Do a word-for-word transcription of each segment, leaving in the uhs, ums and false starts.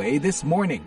A This Morning.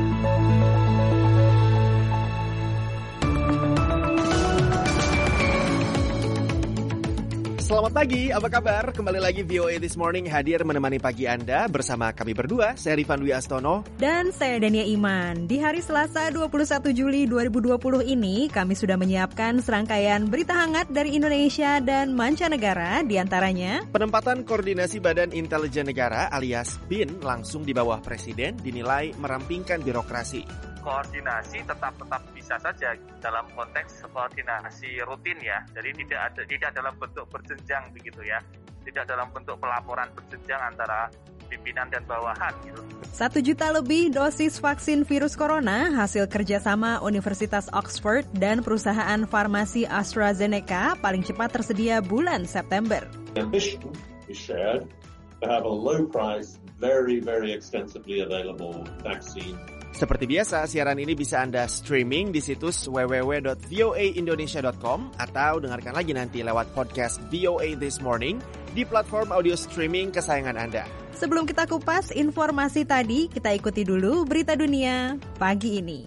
Selamat pagi, apa kabar? Kembali lagi V O A This Morning hadir menemani pagi Anda bersama kami berdua, saya Rifan Dwi Astono. Dan saya Dania Iman. Di hari Selasa dua puluh satu Juli dua ribu dua puluh ini, kami sudah menyiapkan serangkaian berita hangat dari Indonesia dan mancanegara, diantaranya penempatan Koordinasi Badan Intelijen Negara alias B I N langsung di bawah Presiden dinilai merampingkan birokrasi. Koordinasi tetap tetap bisa saja dalam konteks koordinasi rutin ya, jadi tidak ada tidak dalam bentuk berjenjang begitu ya, tidak dalam bentuk pelaporan berjenjang antara pimpinan dan bawahan gitu. Satu juta lebih dosis vaksin virus corona hasil kerjasama Universitas Oxford dan perusahaan farmasi AstraZeneca paling cepat tersedia bulan September. The ambition is shared to have a low price, very very extensively available vaccine. Seperti biasa, siaran ini bisa Anda streaming di situs w w w dot v o a indonesia dot com atau dengarkan lagi nanti lewat podcast V O A This Morning di platform audio streaming kesayangan Anda. Sebelum kita kupas informasi tadi, kita ikuti dulu berita dunia pagi ini.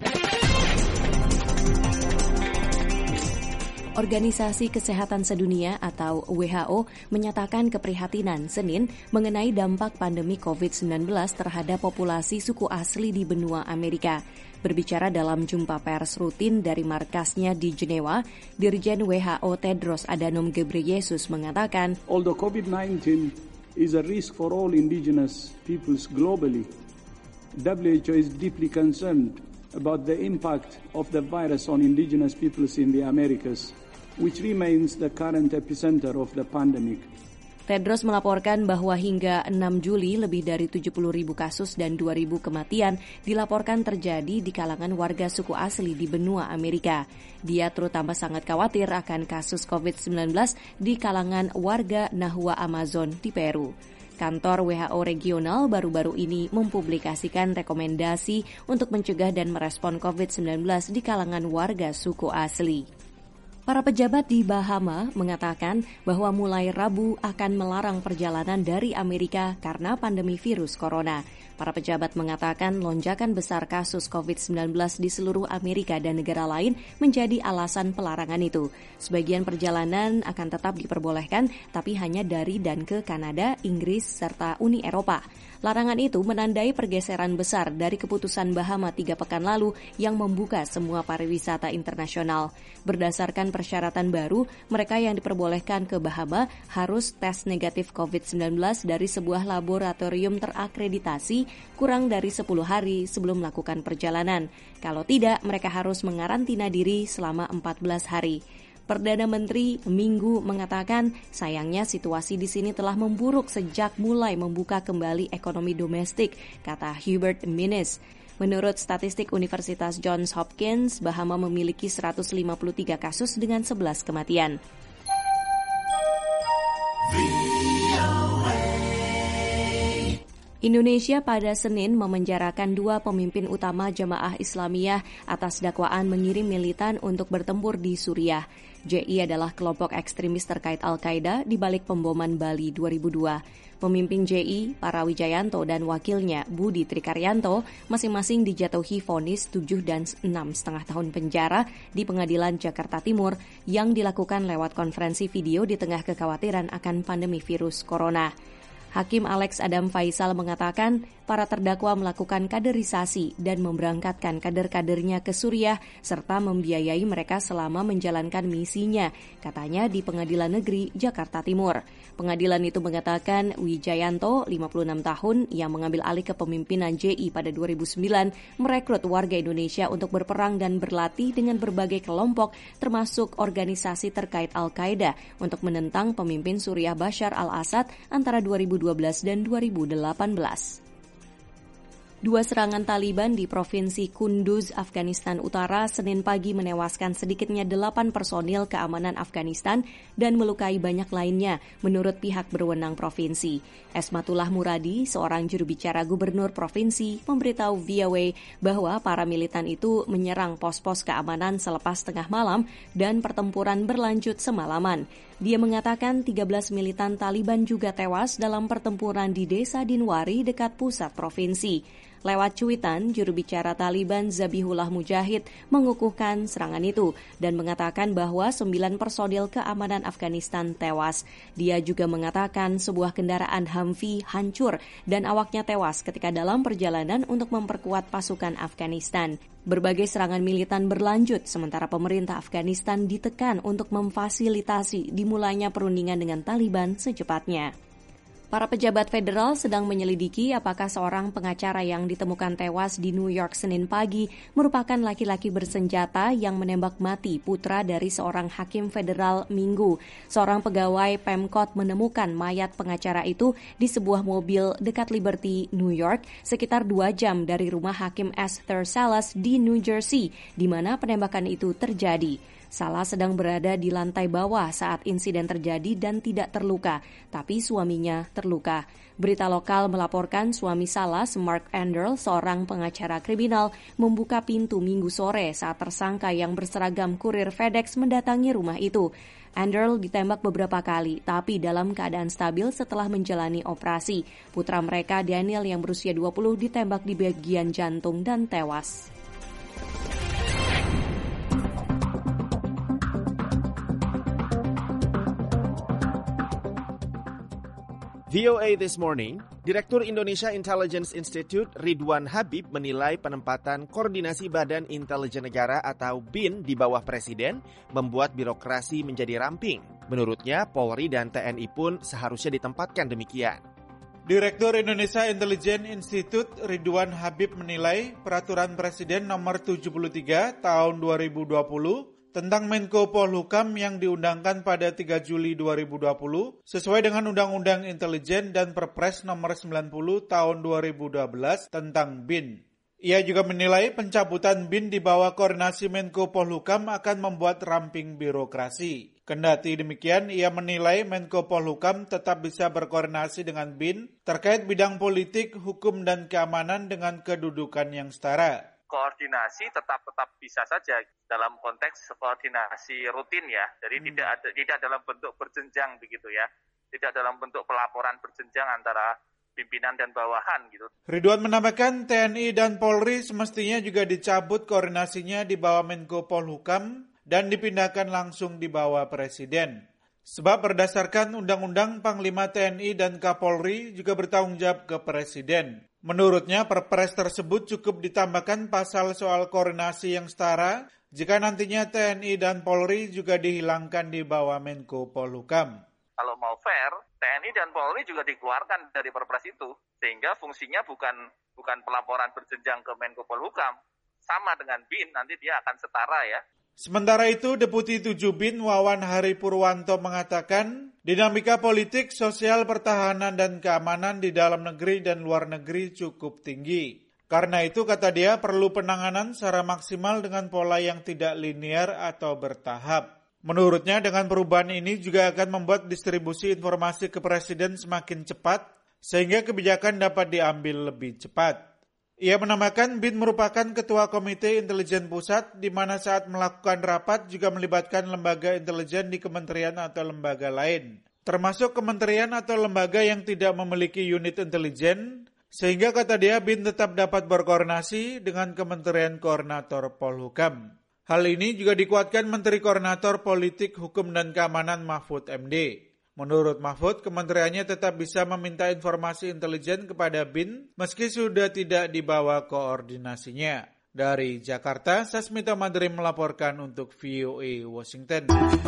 Organisasi Kesehatan Sedunia atau W H O menyatakan keprihatinan Senin mengenai dampak pandemi covid sembilan belas terhadap populasi suku asli di benua Amerika. Berbicara dalam jumpa pers rutin dari markasnya di Jenewa, Dirjen W H O Tedros Adhanom Ghebreyesus mengatakan, Although covid nineteen is a risk for all indigenous peoples globally, W H O is deeply concerned about the impact of the virus on indigenous peoples in the Americas, which remains the current epicenter of the pandemic. Tedros melaporkan bahwa hingga enam Juli lebih dari tujuh puluh ribu kasus dan dua ribu kematian dilaporkan terjadi di kalangan warga suku asli di benua Amerika. Dia terutama sangat khawatir akan kasus covid sembilan belas di kalangan warga Nahua Amazon di Peru. Kantor W H O regional baru-baru ini mempublikasikan rekomendasi untuk mencegah dan merespon covid sembilan belas di kalangan warga suku asli. Para pejabat di Bahama mengatakan bahwa mulai Rabu akan melarang perjalanan dari Amerika karena pandemi virus corona. Para pejabat mengatakan lonjakan besar kasus covid sembilan belas di seluruh Amerika dan negara lain menjadi alasan pelarangan itu. Sebagian perjalanan akan tetap diperbolehkan, tapi hanya dari dan ke Kanada, Inggris, serta Uni Eropa. Larangan itu menandai pergeseran besar dari keputusan Bahama tiga pekan lalu yang membuka semua pariwisata internasional. Berdasarkan persyaratan baru, mereka yang diperbolehkan ke Bahama harus tes negatif covid sembilan belas dari sebuah laboratorium terakreditasi kurang dari sepuluh hari sebelum melakukan perjalanan. Kalau tidak, mereka harus mengarantina diri selama empat belas hari. Perdana Menteri Minggu mengatakan sayangnya situasi di sini telah memburuk sejak mulai membuka kembali ekonomi domestik, kata Hubert Minnis. Menurut statistik Universitas Johns Hopkins, Bahama memiliki seratus lima puluh tiga kasus dengan sebelas kematian. Indonesia pada Senin memenjarakan dua pemimpin utama Jamaah Islamiyah atas dakwaan mengirim militan untuk bertempur di Suriah. J I adalah kelompok ekstremis terkait Al-Qaeda di balik pemboman Bali dua ribu dua. Pemimpin J I, Para Wijayanto dan wakilnya Budi Trikaryanto masing-masing dijatuhi vonis tujuh dan enam setengah tahun penjara di Pengadilan Jakarta Timur yang dilakukan lewat konferensi video di tengah kekhawatiran akan pandemi virus corona. Hakim Alex Adam Faisal mengatakan para terdakwa melakukan kaderisasi dan memberangkatkan kader-kadernya ke Suriah serta membiayai mereka selama menjalankan misinya, katanya di Pengadilan Negeri Jakarta Timur. Pengadilan itu mengatakan Wijayanto, lima puluh enam tahun, yang mengambil alih kepemimpinan J I pada dua ribu sembilan, merekrut warga Indonesia untuk berperang dan berlatih dengan berbagai kelompok, termasuk organisasi terkait Al-Qaeda, untuk menentang pemimpin Suriah Bashar al-Assad antara dua ribu dua belas dan dua ribu delapan belas. Dua serangan Taliban di Provinsi Kunduz, Afghanistan Utara, Senin pagi menewaskan sedikitnya delapan personil keamanan Afghanistan dan melukai banyak lainnya, menurut pihak berwenang provinsi. Esmatullah Muradi, seorang juru bicara gubernur provinsi, memberitahu V O A bahwa para militan itu menyerang pos-pos keamanan selepas tengah malam dan pertempuran berlanjut semalaman. Dia mengatakan tiga belas militan Taliban juga tewas dalam pertempuran di desa Dinwari dekat pusat provinsi. Lewat cuitan, juru bicara Taliban Zabihullah Mujahid mengukuhkan serangan itu dan mengatakan bahwa sembilan personil keamanan Afghanistan tewas. Dia juga mengatakan sebuah kendaraan Humvee hancur dan awaknya tewas ketika dalam perjalanan untuk memperkuat pasukan Afghanistan. Berbagai serangan militan berlanjut sementara pemerintah Afghanistan ditekan untuk memfasilitasi dimulainya perundingan dengan Taliban secepatnya. Para pejabat federal sedang menyelidiki apakah seorang pengacara yang ditemukan tewas di New York Senin pagi merupakan laki-laki bersenjata yang menembak mati putra dari seorang hakim federal Minggu. Seorang pegawai Pemkot menemukan mayat pengacara itu di sebuah mobil dekat Liberty, New York, sekitar dua jam dari rumah hakim Esther Salas di New Jersey, di mana penembakan itu terjadi. Salah sedang berada di lantai bawah saat insiden terjadi dan tidak terluka, tapi suaminya terluka. Berita lokal melaporkan suami Salas, Mark Anderl, seorang pengacara kriminal, membuka pintu Minggu sore saat tersangka yang berseragam kurir FedEx mendatangi rumah itu. Anderl ditembak beberapa kali, tapi dalam keadaan stabil setelah menjalani operasi. Putra mereka, Daniel, yang berusia dua puluh, ditembak di bagian jantung dan tewas. V O A This Morning, Direktur Indonesia Intelligence Institute Ridwan Habib menilai penempatan Koordinasi Badan Intelijen Negara atau B I N di bawah Presiden membuat birokrasi menjadi ramping. Menurutnya, Polri dan T N I pun seharusnya ditempatkan demikian. Direktur Indonesia Intelligence Institute Ridwan Habib menilai Peraturan Presiden Nomor tujuh puluh tiga Tahun dua ribu dua puluh tentang Menko Polhukam yang diundangkan pada tiga Juli dua ribu dua puluh sesuai dengan Undang-Undang Intelijen dan Perpres Nomor sembilan puluh Tahun dua ribu dua belas tentang B I N. Ia juga menilai pencabutan B I N di bawah koordinasi Menko Polhukam akan membuat ramping birokrasi. Kendati demikian, ia menilai Menko Polhukam tetap bisa berkoordinasi dengan B I N terkait bidang politik, hukum, dan keamanan dengan kedudukan yang setara. Koordinasi tetap tetap bisa saja dalam konteks koordinasi rutin ya. Jadi hmm. tidak ada tidak dalam bentuk berjenjang begitu ya. Tidak dalam bentuk pelaporan berjenjang antara pimpinan dan bawahan gitu. Ridwan menambahkan T N I dan Polri semestinya juga dicabut koordinasinya di bawah Menko Polhukam dan dipindahkan langsung di bawah Presiden. Sebab berdasarkan Undang-Undang Panglima T N I dan Kapolri juga bertanggung jawab ke Presiden. Menurutnya, Perpres tersebut cukup ditambahkan pasal soal koordinasi yang setara jika nantinya T N I dan Polri juga dihilangkan di bawah Menko Polhukam. Kalau mau fair, T N I dan Polri juga dikeluarkan dari Perpres itu, sehingga fungsinya bukan bukan pelaporan berjenjang ke Menko Polhukam. Sama dengan B I N, nanti dia akan setara ya. Sementara itu, Deputi tujuh B I N Wawan Hari Purwanto mengatakan, dinamika politik, sosial, pertahanan, dan keamanan di dalam negeri dan luar negeri cukup tinggi. Karena itu, kata dia, perlu penanganan secara maksimal dengan pola yang tidak linear atau bertahap. Menurutnya, dengan perubahan ini juga akan membuat distribusi informasi ke Presiden semakin cepat, sehingga kebijakan dapat diambil lebih cepat. Ia menambahkan B I N merupakan Ketua Komite Intelijen Pusat, di mana saat melakukan rapat juga melibatkan lembaga intelijen di kementerian atau lembaga lain, termasuk kementerian atau lembaga yang tidak memiliki unit intelijen, sehingga kata dia B I N tetap dapat berkoordinasi dengan Kementerian Koordinator Polhukam. Hal ini juga dikuatkan Menteri Koordinator Politik, Hukum, dan Keamanan Mahfud M D. Menurut Mahfud, kementeriannya tetap bisa meminta informasi intelijen kepada B I N meski sudah tidak dibawa koordinasinya. Dari Jakarta, Sasmita Madri melaporkan untuk V O A Washington.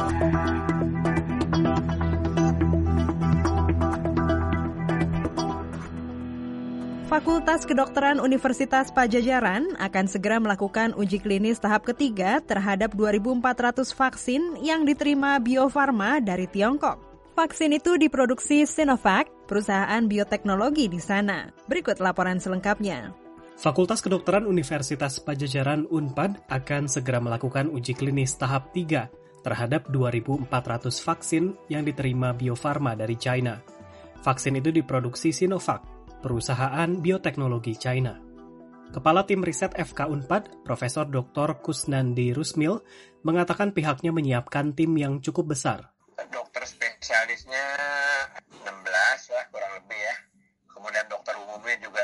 Fakultas Kedokteran Universitas Padjadjaran akan segera melakukan uji klinis tahap ketiga terhadap dua ribu empat ratus vaksin yang diterima Bio Farma dari Tiongkok. Vaksin itu diproduksi Sinovac, perusahaan bioteknologi di sana. Berikut laporan selengkapnya. Fakultas Kedokteran Universitas Padjadjaran Unpad akan segera melakukan uji klinis tahap tiga terhadap dua ribu empat ratus vaksin yang diterima Bio Farma dari China. Vaksin itu diproduksi Sinovac, perusahaan bioteknologi China. Kepala Tim Riset F K Unpad, Profesor Doktor Kusnandi Rusmil, mengatakan pihaknya menyiapkan tim yang cukup besar. Dokter spesialisnya enam belas lah kurang lebih ya. Kemudian dokter umumnya juga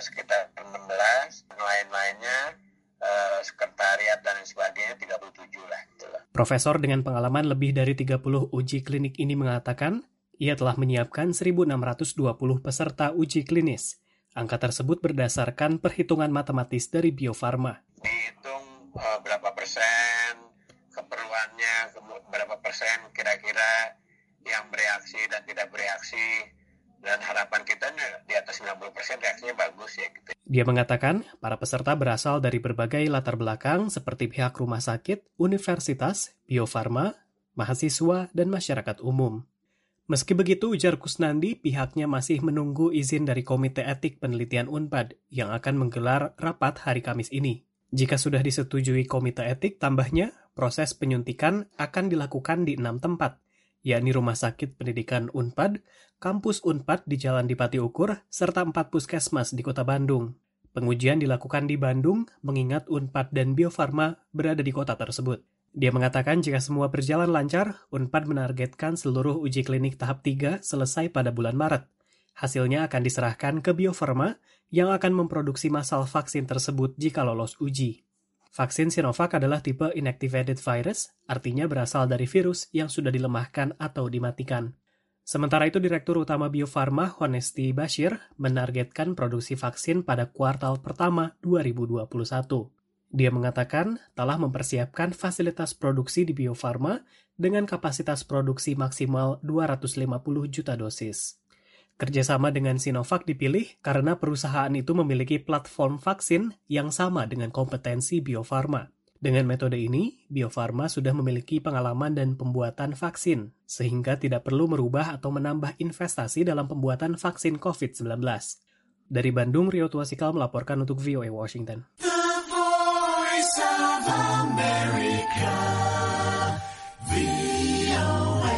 sekitar enam belas, lain-lainnya uh, sekretariat dan sebagainya tiga puluh tujuh lah. Gitu lah. Profesor dengan pengalaman lebih dari tiga puluh uji klinik ini mengatakan, ia telah menyiapkan seribu enam ratus dua puluh peserta uji klinis. Angka tersebut berdasarkan perhitungan matematis dari Bio Farma. Dihitung uh, berapa persen keperluannya, berapa persen kira-kira yang bereaksi dan tidak bereaksi, dan harapan kita di atas sembilan puluh persen reaksinya bagus ya. Gitu. Dia mengatakan, para peserta berasal dari berbagai latar belakang seperti pihak rumah sakit, universitas, Bio Farma, mahasiswa, dan masyarakat umum. Meski begitu, ujar Kusnandi, pihaknya masih menunggu izin dari Komite Etik Penelitian Unpad yang akan menggelar rapat hari Kamis ini. Jika sudah disetujui Komite Etik, tambahnya, proses penyuntikan akan dilakukan di enam tempat, yakni Rumah Sakit Pendidikan Unpad, Kampus Unpad di Jalan Dipati Ukur, serta empat puskesmas di Kota Bandung. Pengujian dilakukan di Bandung, mengingat Unpad dan Bio Farma berada di kota tersebut. Dia mengatakan jika semua berjalan lancar, Unpad menargetkan seluruh uji klinik tahap tiga selesai pada bulan Maret. Hasilnya akan diserahkan ke Bio Farma yang akan memproduksi massal vaksin tersebut jika lolos uji. Vaksin Sinovac adalah tipe inactivated virus, artinya berasal dari virus yang sudah dilemahkan atau dimatikan. Sementara itu, Direktur Utama Bio Farma, Honesti Bashir, menargetkan produksi vaksin pada kuartal pertama dua ribu dua puluh satu. Dia mengatakan telah mempersiapkan fasilitas produksi di Bio Farma dengan kapasitas produksi maksimal dua ratus lima puluh juta dosis. Kerjasama dengan Sinovac dipilih karena perusahaan itu memiliki platform vaksin yang sama dengan kompetensi Bio Farma. Dengan metode ini, Bio Farma sudah memiliki pengalaman dan pembuatan vaksin, sehingga tidak perlu merubah atau menambah investasi dalam pembuatan vaksin covid sembilan belas. Dari Bandung, Rio Tuasikal melaporkan untuk V O A Washington. America, V O A.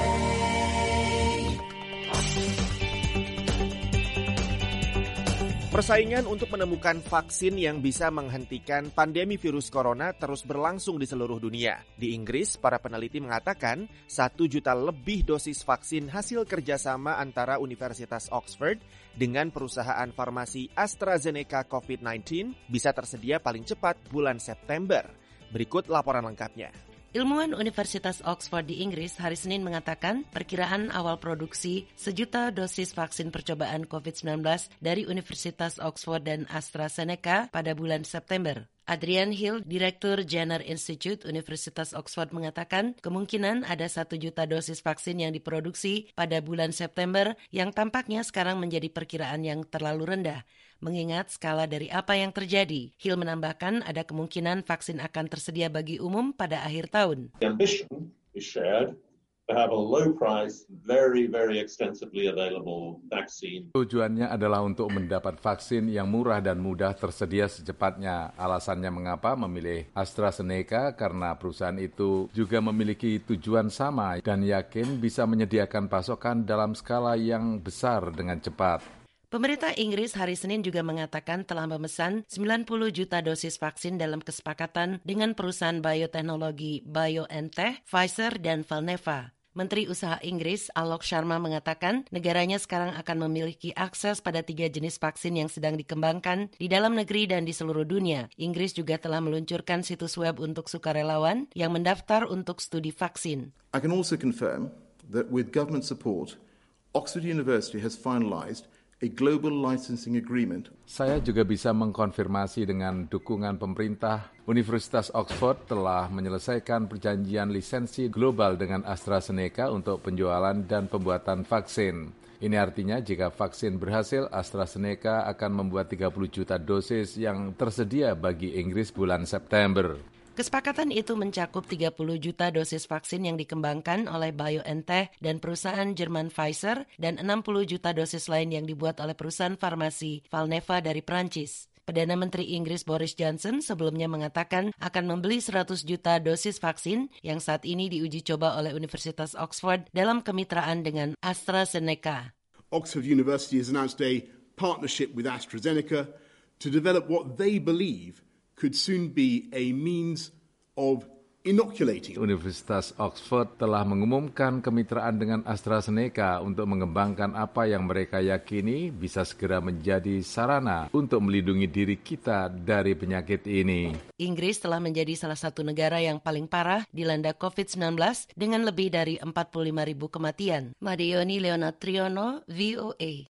Persaingan untuk menemukan vaksin yang bisa menghentikan pandemi virus corona terus berlangsung di seluruh dunia. Di Inggris, para peneliti mengatakan satu juta lebih dosis vaksin hasil kerjasama antara Universitas Oxford dengan perusahaan farmasi AstraZeneca covid sembilan belas bisa tersedia paling cepat bulan September. Berikut laporan lengkapnya. Ilmuwan Universitas Oxford di Inggris hari Senin mengatakan perkiraan awal produksi sejuta dosis vaksin percobaan covid sembilan belas dari Universitas Oxford dan AstraZeneca pada bulan September. Adrian Hill, Direktur Jenner Institute Universitas Oxford mengatakan kemungkinan ada satu juta dosis vaksin yang diproduksi pada bulan September yang tampaknya sekarang menjadi perkiraan yang terlalu rendah. Mengingat skala dari apa yang terjadi, Hill menambahkan ada kemungkinan vaksin akan tersedia bagi umum pada akhir tahun. The ambition is shared to have a low price, very, very extensively available vaccine. Tujuannya adalah untuk mendapat vaksin yang murah dan mudah tersedia secepatnya. Alasannya mengapa memilih AstraZeneca karena perusahaan itu juga memiliki tujuan sama dan yakin bisa menyediakan pasokan dalam skala yang besar dengan cepat. Pemerintah Inggris hari Senin juga mengatakan telah memesan sembilan puluh juta dosis vaksin dalam kesepakatan dengan perusahaan bioteknologi BioNTech, Pfizer, dan Valneva. Menteri Usaha Inggris Alok Sharma mengatakan negaranya sekarang akan memiliki akses pada tiga jenis vaksin yang sedang dikembangkan di dalam negeri dan di seluruh dunia. Inggris juga telah meluncurkan situs web untuk sukarelawan yang mendaftar untuk studi vaksin. I can also confirm that with government support, Oxford University has finalized a global licensing agreement. Saya juga bisa mengkonfirmasi dengan dukungan pemerintah, Universitas Oxford telah menyelesaikan perjanjian lisensi global dengan AstraZeneca untuk penjualan dan pembuatan vaksin. Ini artinya jika vaksin berhasil, AstraZeneca akan membuat tiga puluh juta dosis yang tersedia bagi Inggris bulan September. Kesepakatan itu mencakup tiga puluh juta dosis vaksin yang dikembangkan oleh BioNTech dan perusahaan Jerman Pfizer dan enam puluh juta dosis lain yang dibuat oleh perusahaan farmasi Valneva dari Prancis. Perdana Menteri Inggris Boris Johnson sebelumnya mengatakan akan membeli seratus juta dosis vaksin yang saat ini diuji coba oleh Universitas Oxford dalam kemitraan dengan AstraZeneca. Oxford University has announced a partnership with AstraZeneca to develop what they believe could soon be a means of inoculating. Universitas Oxford telah mengumumkan kemitraan dengan AstraZeneca untuk mengembangkan apa yang mereka yakini bisa segera menjadi sarana untuk melindungi diri kita dari penyakit ini. Inggris telah menjadi salah satu negara yang paling parah dilanda covid sembilan belas dengan lebih dari empat puluh lima ribu kematian. Madioni Leonard Triono, V O A.